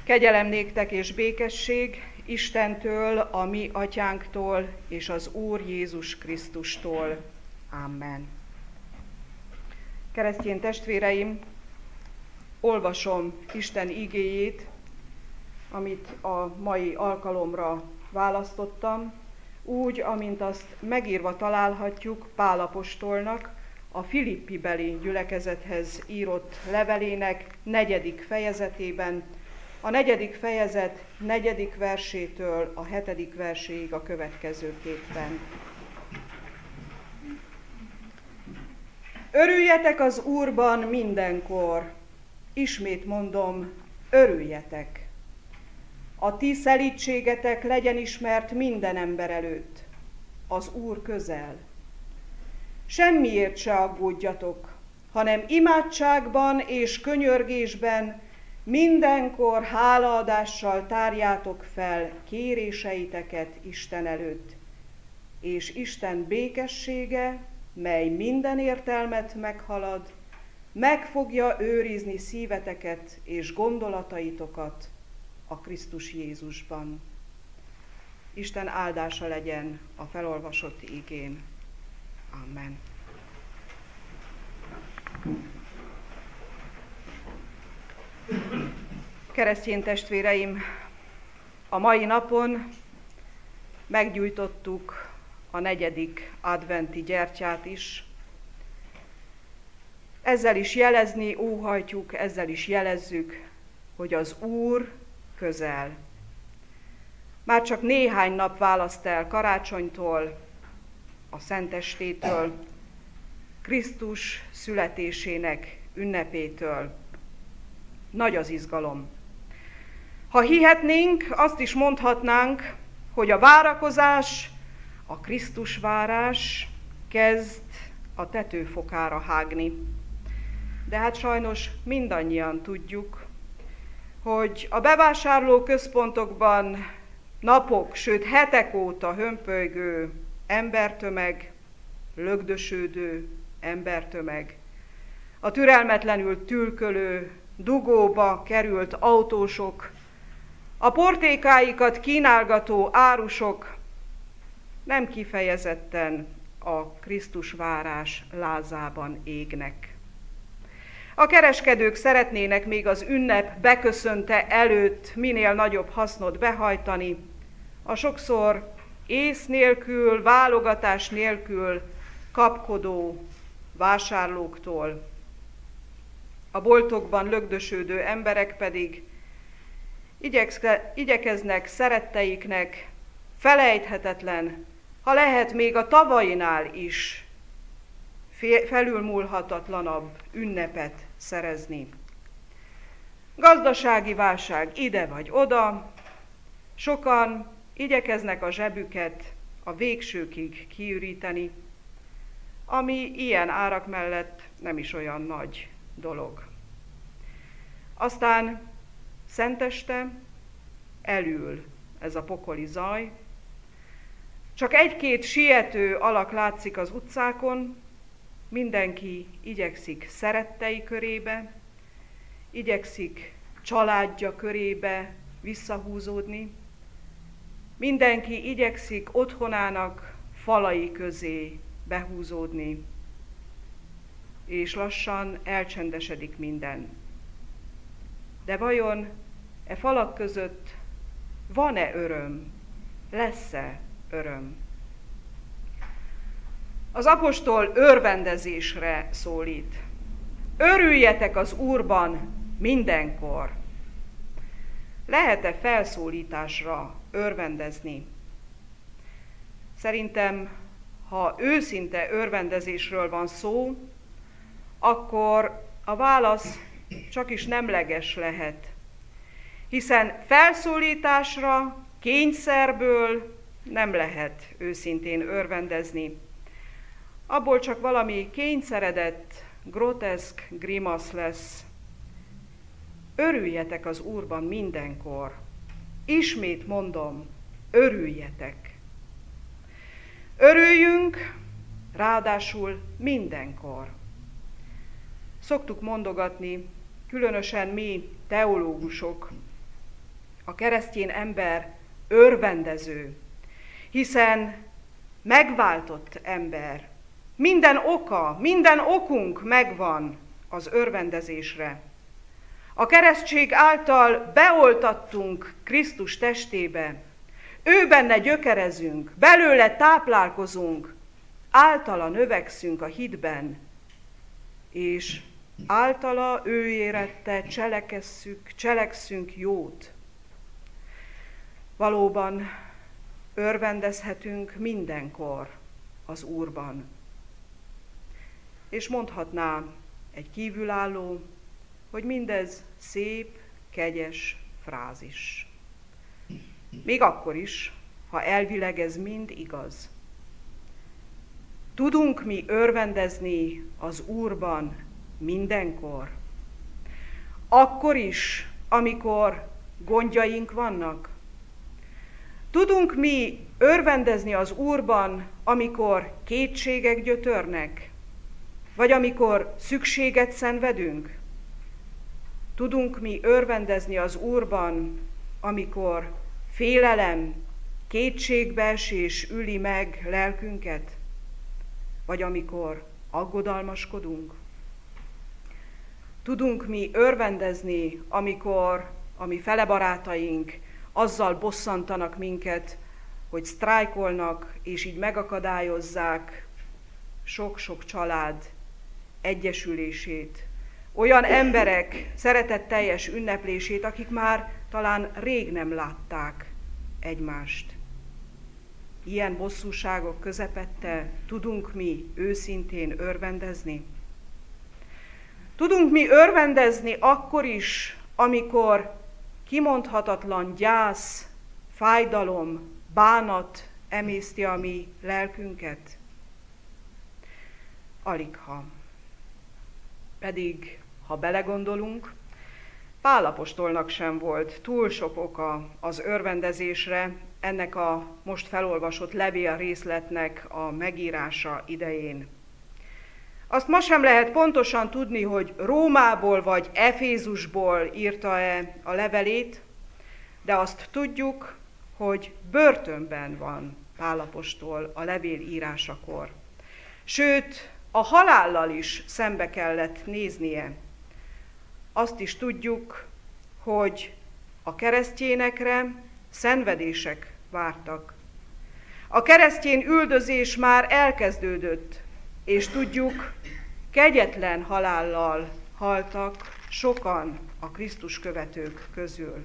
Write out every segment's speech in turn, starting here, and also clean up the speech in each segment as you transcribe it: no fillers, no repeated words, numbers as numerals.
Kegyelem néktek és békesség Istentől, a mi atyánktól és az Úr Jézus Krisztustól. Amen. Keresztény testvéreim, olvasom Isten igéjét, amit a mai alkalomra választottam, úgy, amint azt megírva találhatjuk Pál apostolnak a Filippibeli gyülekezethez írott levelének 4. fejezetében, a 4. fejezet 4. versétől a 7. verséig a következőképpen. Örüljetek az Úrban mindenkor, ismét mondom, örüljetek. A ti szelídségetek legyen ismert minden ember előtt, az Úr közel. Semmiért se aggódjatok, hanem imádságban és könyörgésben mindenkor hálaadással tárjátok fel kéréseiteket Isten előtt, és Isten békessége, mely minden értelmet meghalad, meg fogja őrizni szíveteket és gondolataitokat a Krisztus Jézusban. Isten áldása legyen a felolvasott igén. Amen. Keresztény testvéreim, a mai napon meggyújtottuk a 4. adventi gyertyát is. Ezzel is jelezni óhajtjuk, ezzel is jelezzük, hogy az Úr közel. Már csak néhány nap választ el karácsonytól, a szentestétől, Krisztus születésének ünnepétől. Nagy az izgalom. Ha hihetnénk, azt is mondhatnánk, hogy a várakozás, a Krisztus várás kezd a tetőfokára hágni. De hát sajnos mindannyian tudjuk, hogy a bevásárlóközpontokban napok, sőt hetek óta hömpölygő embertömeg, lögdösödő embertömeg, a türelmetlenül tülkölő, dugóba került autósok, a portékáikat kínálgató árusok nem kifejezetten a Krisztus várás lázában égnek. A kereskedők szeretnének még az ünnep beköszönte előtt minél nagyobb hasznot behajtani, a sokszor ész nélkül, válogatás nélkül kapkodó vásárlóktól. A boltokban lögdösödő emberek pedig igyekeznek szeretteiknek felejthetetlen, ha lehet még a tavainál is felülmúlhatatlanabb ünnepet szerezni. Gazdasági válság ide vagy oda, sokan igyekeznek a zsebüket a végsőkig kiüríteni, ami ilyen árak mellett nem is olyan nagy dolog. Aztán szenteste elül ez a pokoli zaj, csak egy-két siető alak látszik az utcákon, mindenki igyekszik szerettei körébe, igyekszik családja körébe visszahúzódni, mindenki igyekszik otthonának falai közé behúzódni, és lassan elcsendesedik minden. De vajon e falak között van-e öröm? Lesz-e öröm? Az apostol örvendezésre szólít. Örüljetek az Úrban mindenkor. Lehet-e felszólításra örvendezni? Szerintem, ha őszinte örvendezésről van szó, akkor a válasz csak is nemleges lehet. Hiszen felszólításra, kényszerből nem lehet őszintén örvendezni. Abból csak valami kényszeredett, groteszk grimasz lesz. Örüljetek az Úrban mindenkor. Ismét mondom, örüljetek. Örüljünk, ráadásul mindenkor. Szoktuk mondogatni, különösen mi teológusok, a keresztény ember örvendező, hiszen megváltott ember. Minden okunk megvan az örvendezésre. A keresztség által beoltattunk Krisztus testébe, ő benne gyökerezünk, belőle táplálkozunk, általa növekszünk a hitben, és általa ő érette cselekszünk jót. Valóban örvendezhetünk mindenkor az Úrban. És mondhatná egy kívülálló, hogy mindez szép, kegyes frázis. Még akkor is, ha elvileg ez mind igaz. Tudunk mi örvendezni az Úrban mindenkor? Akkor is, amikor gondjaink vannak? Tudunk mi örvendezni az Úrban, amikor kétségek gyötörnek? Vagy amikor szükséget szenvedünk? Tudunk mi örvendezni az Úrban, amikor félelem, kétségbeesés üli meg lelkünket? Vagy amikor aggodalmaskodunk? Tudunk mi örvendezni, amikor a mi felebarátaink azzal bosszantanak minket, hogy sztrájkolnak, és így megakadályozzák sok-sok család egyesülését, olyan emberek szeretetteljes ünneplését, akik már talán rég nem látták egymást. Ilyen bosszúságok közepette tudunk mi őszintén örvendezni? Tudunk mi örvendezni akkor is, amikor kimondhatatlan gyász, fájdalom, bánat emészti a mi lelkünket? Aligha. Pedig, ha belegondolunk, Pál apostolnak sem volt túl sok oka az örvendezésre ennek a most felolvasott levél részletnek a megírása idején. Azt ma sem lehet pontosan tudni, hogy Rómából vagy Efézusból írta-e a levelét, de azt tudjuk, hogy börtönben van Pál apostol a levél írásakor. Sőt, a halállal is szembe kellett néznie. Azt is tudjuk, hogy a keresztényekre szenvedések vártak. A keresztény üldözés már elkezdődött, és tudjuk, kegyetlen halállal haltak sokan a Krisztus követők közül.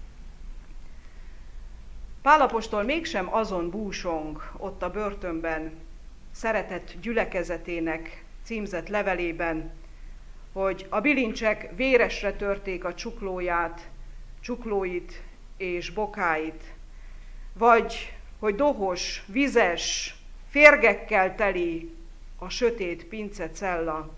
Pál apostol mégsem azon búsong ott a börtönben, szeretett gyülekezetének címzett levelében, hogy a bilincsek véresre törték a csuklóit és bokáit, vagy hogy dohos, vizes, férgekkel teli a sötét pince cella.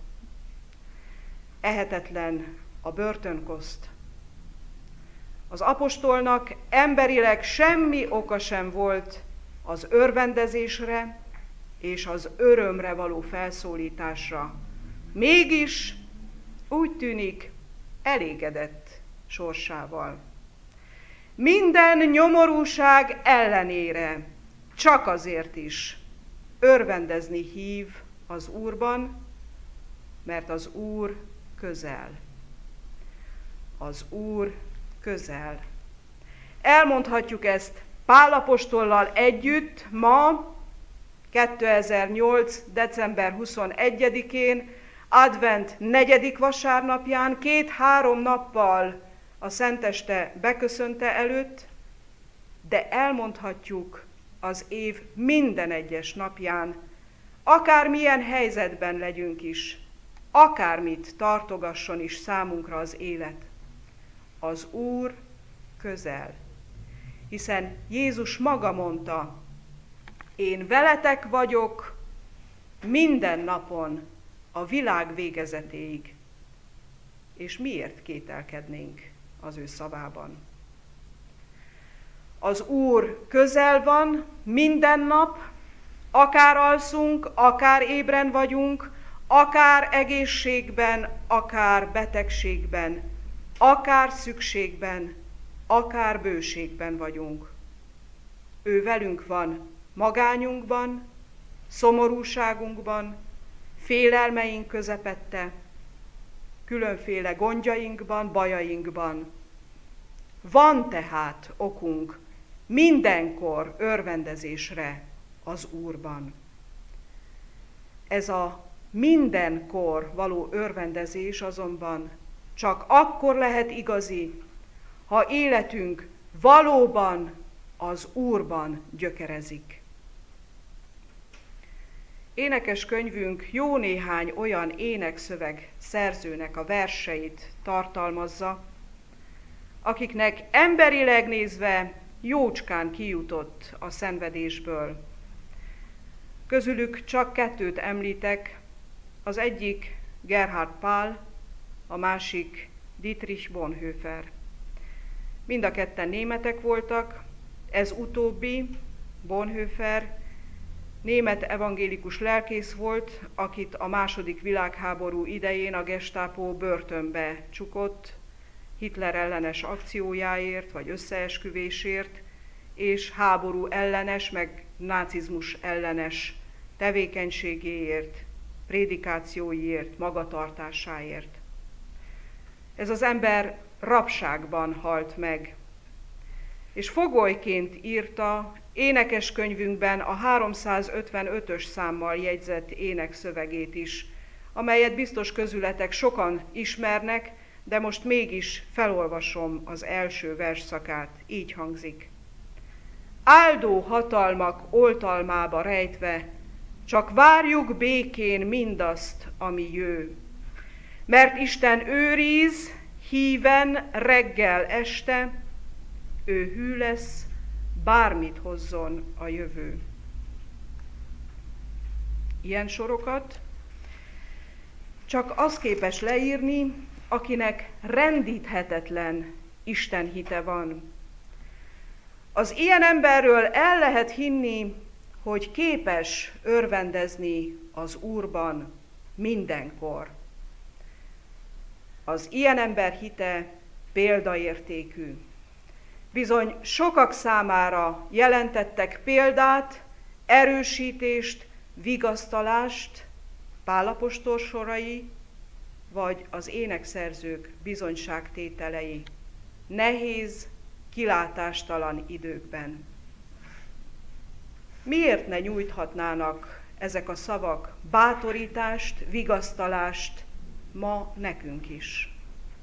Ehetetlen a börtönkoszt. Az apostolnak emberileg semmi oka sem volt az örvendezésre és az örömre való felszólításra. Mégis úgy tűnik, elégedett sorsával. Minden nyomorúság ellenére, csak azért is örvendezni hív az Úrban, mert az Úr közel. Az Úr közel. Elmondhatjuk ezt Pál apostollal együtt ma, 2008. december 21-én, advent 4. vasárnapján, 2-3 nappal a szenteste beköszönte előtt, de elmondhatjuk az év minden egyes napján, akármilyen helyzetben legyünk is, akármit tartogasson is számunkra az élet. Az Úr közel. Hiszen Jézus maga mondta, én veletek vagyok minden napon a világ végezetéig. És miért kételkednénk az ő szavában? Az Úr közel van minden nap, akár alszunk, akár ébren vagyunk, akár egészségben, akár betegségben, akár szükségben, akár bőségben vagyunk. Ő velünk van magányunkban, szomorúságunkban, félelmeink közepette, különféle gondjainkban, bajainkban. Van tehát okunk mindenkor örvendezésre az Úrban. Ez a mindenkor való örvendezés azonban csak akkor lehet igazi, ha életünk valóban az Úrban gyökerezik. Énekeskönyvünk jó néhány olyan énekszöveg szerzőnek a verseit tartalmazza, akiknek emberileg nézve jócskán kijutott a szenvedésből. Közülük csak kettőt említek, az egyik Gerhard Pál, a másik Dietrich Bonhoeffer. Mind a ketten németek voltak, ez utóbbi, Bonhoeffer, német evangélikus lelkész volt, akit a II. Világháború idején a Gestapo börtönbe csukott, Hitler ellenes akciójáért vagy összeesküvésért, és háború ellenes, meg nácizmus ellenes tevékenységéért, prédikációiért, magatartásáért. Ez az ember rabságban halt meg, és fogolyként írta énekeskönyvünkben a 355-ös számmal jegyzett énekszövegét is, amelyet biztos közületek sokan ismernek, de most mégis felolvasom az első versszakát, így hangzik. Áldó hatalmak oltalmába rejtve, csak várjuk békén mindazt, ami jő. Mert Isten őriz, híven reggel este, ő hű lesz, bármit hozzon a jövő. Ilyen sorokat csak az képes leírni, akinek rendíthetetlen Isten hite van. Az ilyen emberről el lehet hinni, hogy képes örvendezni az Úrban mindenkor. Az ilyen ember hite példaértékű. Bizony sokak számára jelentettek példát, erősítést, vigasztalást, Pál apostol sorai, vagy az énekszerzők bizonyságtételei nehéz, kilátástalan időkben. Miért ne nyújthatnának ezek a szavak bátorítást, vigasztalást ma nekünk is?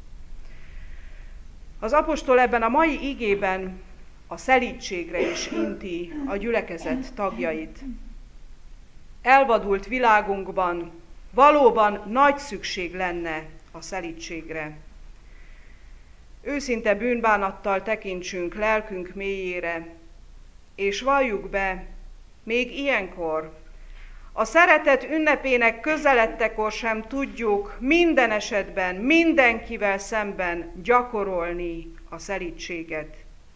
Az apostol ebben a mai igében a szelídségre is inti a gyülekezet tagjait. Elvadult világunkban valóban nagy szükség lenne a szelídségre. Őszinte bűnbánattal tekintsünk lelkünk mélyére, és valljuk be, még ilyenkor, a szeretet ünnepének közeledtekor sem tudjuk minden esetben, mindenkivel szemben gyakorolni a szelídséget.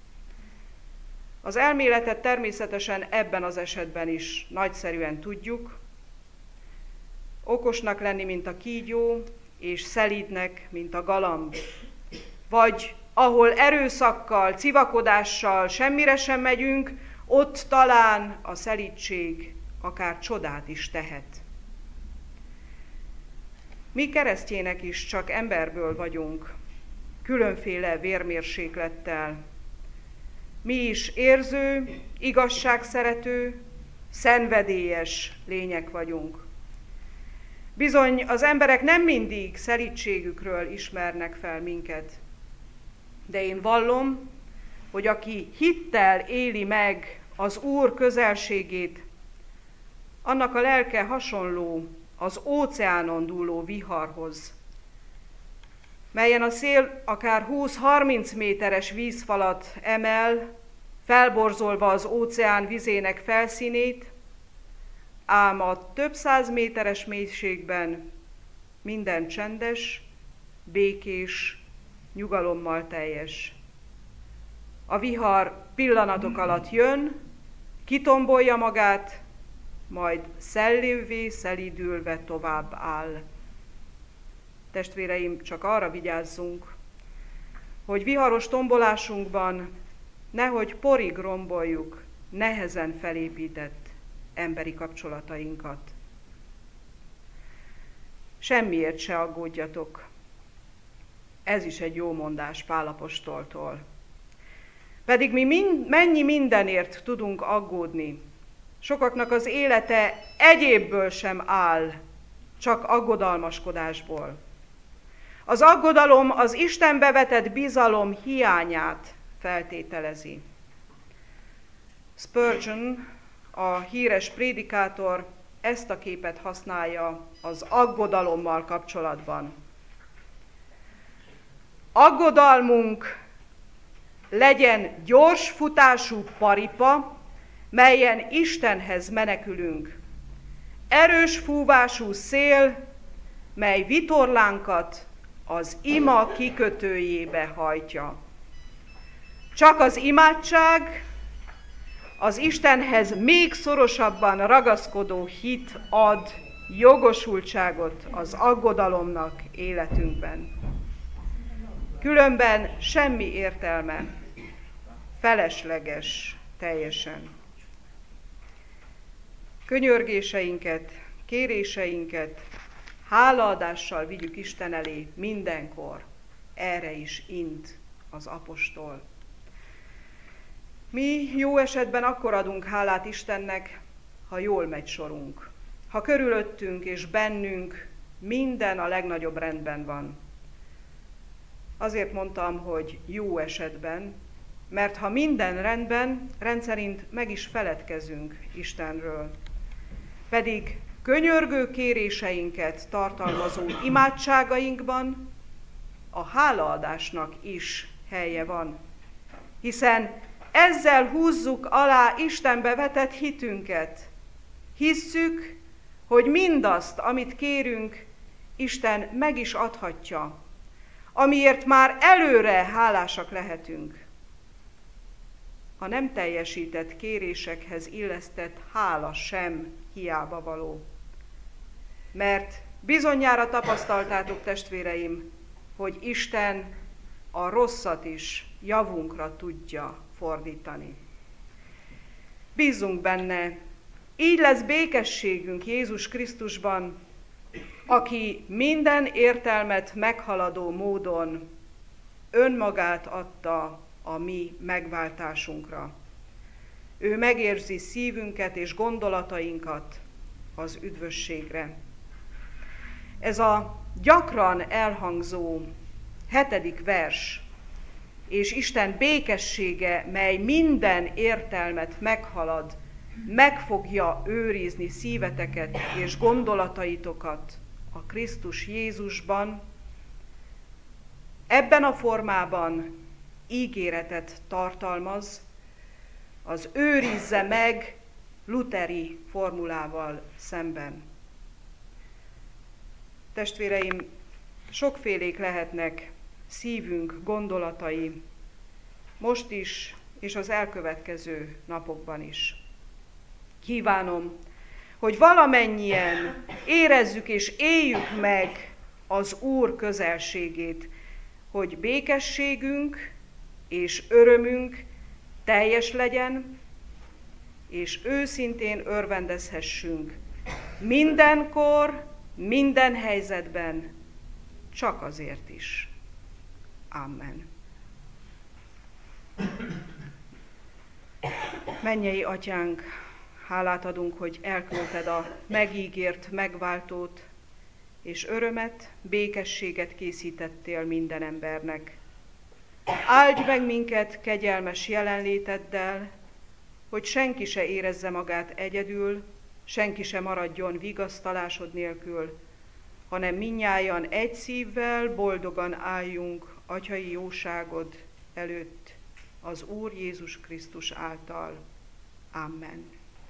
Az elméletet természetesen ebben az esetben is nagyszerűen tudjuk, okosnak lenni, mint a kígyó, és szelídnek, mint a galamb. Vagy ahol erőszakkal, civakodással semmire sem megyünk, ott talán a szelídség akár csodát is tehet. Mi keresztjének is csak emberből vagyunk, különféle vérmérséklettel. Mi is érző, igazságszerető, szenvedélyes lények vagyunk. Bizony az emberek nem mindig szelídségükről ismernek fel minket. De én vallom, hogy aki hittel éli meg az Úr közelségét, annak a lelke hasonló az óceánon dúló viharhoz, melyen a szél akár 20-30 méteres vízfalat emel, felborzolva az óceán vizének felszínét, ám a több száz méteres mélységben minden csendes, békés, nyugalommal teljes. A vihar pillanatok alatt jön, kitombolja magát, majd szellővé, szelídülve tovább áll. Testvéreim, csak arra vigyázzunk, hogy viharos tombolásunkban nehogy porig romboljuk nehezen felépített emberi kapcsolatainkat. Semmiért se aggódjatok. Ez is egy jó mondás Pál apostoltól. Pedig mi mennyi mindenért tudunk aggódni. Sokaknak az élete egyébből sem áll, csak aggodalmaskodásból. Az aggodalom az Istenbe vetett bizalom hiányát feltételezi. Spurgeon, a híres prédikátor, ezt a képet használja az aggodalommal kapcsolatban. Aggodalmunk legyen gyors futású paripa, melyen Istenhez menekülünk. Erős fúvású szél, mely vitorlánkat az ima kikötőjébe hajtja. Csak az imádság, az Istenhez még szorosabban ragaszkodó hit ad jogosultságot az aggodalomnak életünkben. Különben semmi értelme, felesleges teljesen. Könyörgéseinket, kéréseinket hálaadással vigyük Isten elé mindenkor. Erre is int az apostol. Mi jó esetben akkor adunk hálát Istennek, ha jól megy sorunk, ha körülöttünk és bennünk minden a legnagyobb rendben van. Azért mondtam, hogy jó esetben, mert ha minden rendben, rendszerint meg is feledkezünk Istenről. Pedig könyörgő kéréseinket tartalmazó imádságainkban a hálaadásnak is helye van, hiszen ezzel húzzuk alá Istenbe vetett hitünket. Hisszük, hogy mindazt, amit kérünk, Isten meg is adhatja, amiért már előre hálásak lehetünk. A nem teljesített kérésekhez illesztett hála sem hiába való. Mert bizonyára tapasztaltátok, testvéreim, hogy Isten a rosszat is javunkra tudja fordítani. Bízzunk benne, így lesz békességünk Jézus Krisztusban, aki minden értelmet meghaladó módon önmagát adta a mi megváltásunkra. Ő megérzi szívünket és gondolatainkat az üdvösségre. Ez a gyakran elhangzó 7. vers, és Isten békessége, mely minden értelmet meghalad, meg fogja őrizni szíveteket és gondolataitokat a Krisztus Jézusban. Ebben a formában ígéretet tartalmaz, az őrizze meg lutheri formulával szemben. Testvéreim, sokfélék lehetnek szívünk gondolatai, most is és az elkövetkező napokban is. Kívánom, hogy valamennyien érezzük és éljük meg az Úr közelségét, hogy békességünk és örömünk teljes legyen, és őszintén örvendezhessünk mindenkor, minden helyzetben, csak azért is. Amen. Mennyei Atyánk, hálát adunk, hogy elküldted a megígért megváltót, és örömet, békességet készítettél minden embernek. Áldj meg minket kegyelmes jelenléteddel, hogy senki se érezze magát egyedül, senki se maradjon vigasztalásod nélkül, hanem mindnyájan egy szívvel boldogan álljunk atyai jóságod előtt, az Úr Jézus Krisztus által. Amen.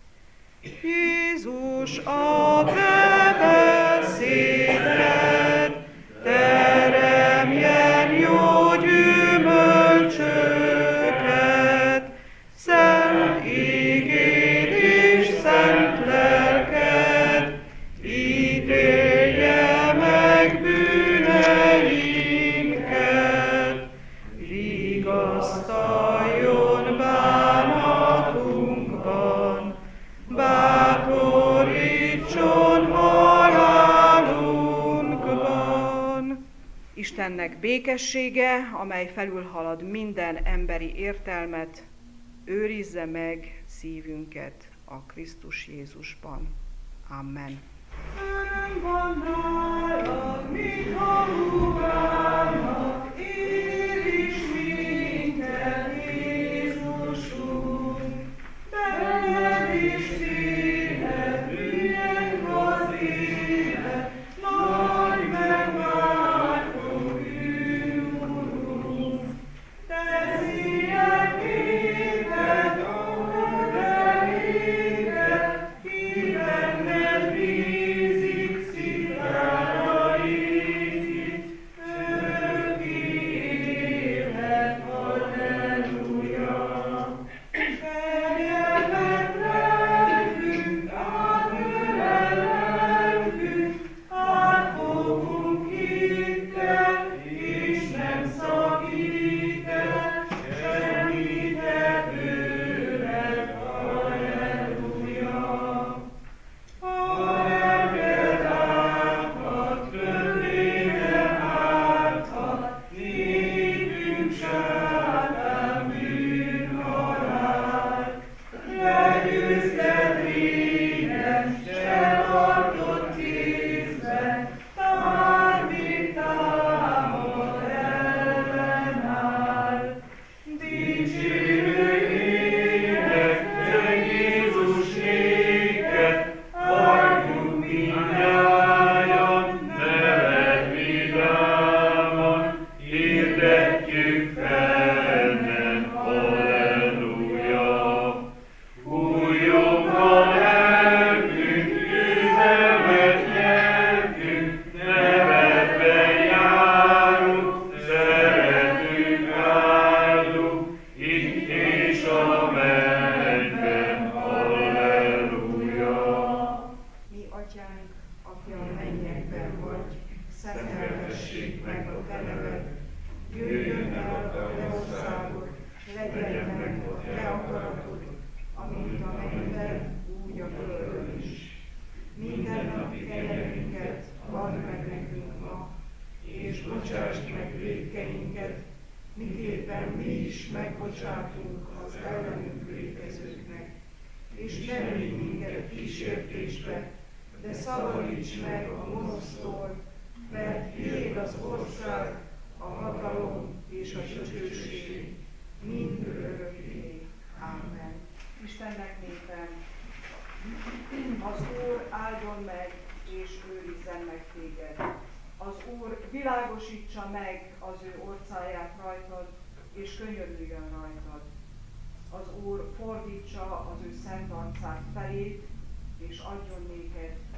Jézus, a te beszéded teremjen jó gyümölcsöket, szent igéd és szent lelked ítélje meg bűneinket. Istennek békessége, amely felülhalad minden emberi értelmet, őrizze meg szívünket a Krisztus Jézusban. Amen. Öröm van nálad, mit hallganak, ér is minket, Jézusunk, benned is élet, milyen az élet, nagy megváltó Úrunk. Te szíjjel képed, ördeléket, ki benned bízik, szívrára épít, örökké élet, halleluja. Fenyelmet lelkünk, átölel lelkünk, átfogunk hittel, és nem szakít el, semmit tőled, halleluja. Ha lelked áthat, könnyen áthat, népünk sátán bűnhalált. Legyőzted régen, se tartott kézben, bármit támad, ellenáll. Dicsérő ének, te Jézus néked, adjunk mindnyájan, neved vidáman, hirdetjük fennen, halleluja. Újjong a lelkünk, üzemet nyelkünk, nevedben járunk, szeretünk áldunk, itt és a mennyben, halleluja. Mi atyánk, aki a mennyekben vagy, szenteltessék meg a te neved, jöjjön el a te országod, legyen meg a te akaratod, amint a mennyben, úgy a földön is. Mindennapi kenyerünket add meg nekünk ma, és bocsásd meg vétkeinket, miképpen mi is megbocsátunk az ellenünk vétkezőknek. És ne vigy minket kísértésbe, de szabadíts meg a gonosztól, mert tiéd az ország, a hatalom és a dicsőség mind örökké. Amen. Istennek népe, az Úr áldjon meg és őrizzen meg téged. Az Úr világosítsa meg az ő orcáját rajtad, és könyörüljön rajtad. Az Úr fordítsa az ő szent arcát felét, és adjon néked